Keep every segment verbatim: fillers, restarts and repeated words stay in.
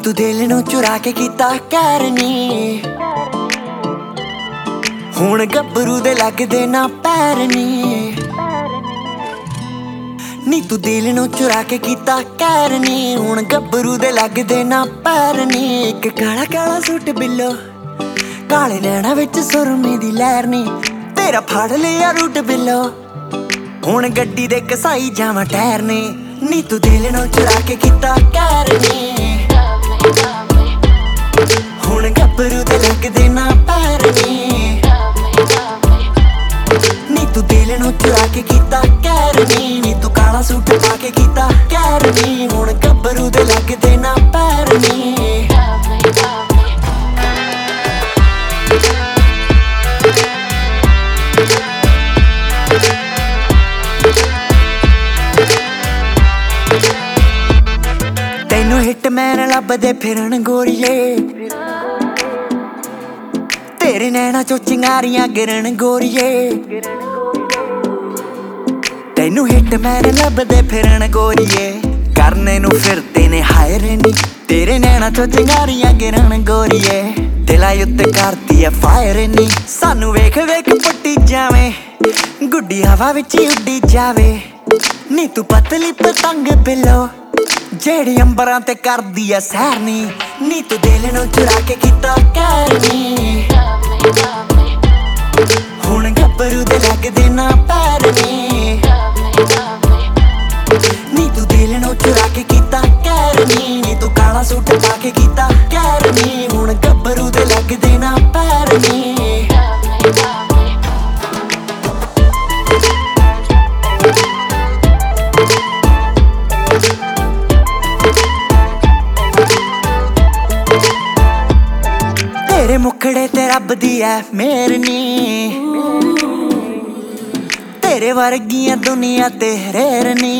तू दिल नू चुरा के कीता कैर नी, हुण गब्बरू दे लगदे ना पैर नी। नी तू दिल नू चुरा के कीता कैर नी, हुण गब्बरू दे लगदे ना पैर नी। इक काला काला सूट बिल्लो, काले नैना विच सुरमे दी लहर नी, तेरा फड़ लिया रूट बिल्लो, हुण गड्डी दे घसाई जावां टैर नी। नी तू दिल नू चुरा के कीता कैर नी, हुण गब्बरू दे लगदे ना पैर नी। नी तू दिल नू चुरा के कीता कैर नी, नी तू काला सूट पा के कीता कैर नी, हुण गब्बरू दे लगदे ना पैर नी। तैनू हिटमैन लभदे फिरन गोरीए, तेरे नैना चो चिंगारियां गिरन गोरीए। तैनू हिटमैन लभदे फिरन गोरीए, करने नू फिरदे ने हायर नी, तेरे नैना चो चिंगारियां गिरन गोरीए। दिला उत्ते करदी ऐ फायर नी, सानू वेख वेख पट्टी जावे, गुड्डी हवा विच उड्डी जावे। नी तू पतली पतंग बिल्लो, जेड़ी अंबरां ते करदी ऐ सैर नी। नी तू दिल नू चुरा के कीता कैर नी, हुण गब्बरू दे लगदे ना पैर नी। नी तू दिल नू चुरा के कीता कैर नी, नी तू काला सूट पा के कीता कैर नी, हुण गब्बरू दे लगदे ना पैर नी। तेरे मुखड़े ते रब दी ऐ मेहर नी, तेरे वर्गियां दुनिया ते रेर नी।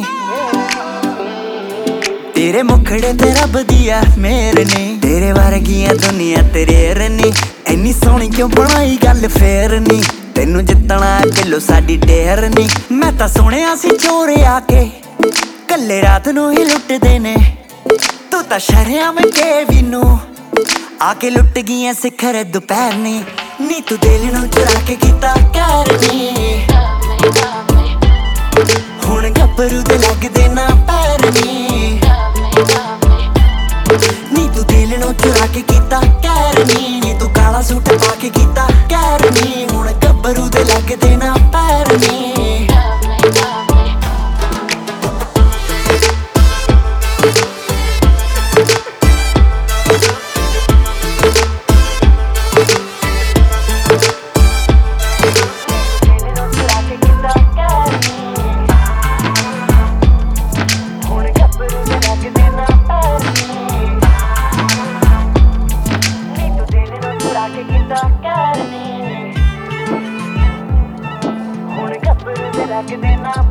तेरे मुखड़े ते रब दी ऐ मेहर नी, तेरे वर्गियां दुनिया ते रेर नी। इन्नी सोहनी क्यों बनाई गल फेर नी, तेनू जितना दिलो साडी ढेर नी। मैं तां सुणिया सी चोरे आके कल्ले रात नू ही लुटदे ने, तू तां शरेआम केवी नू आके लुट गईयां सिखर दोपहर नी। नी तू दिल नू चुरा के कीता कैर नी, हुण गब्बरू दे लगदे ना पैर नी। नी तू दिल नू चुरा के कीता कैर नी, नी तू काला सूट पा के कीता कैर नी, हुण गब्बरू दे लगदे ना पैर नी। Like it in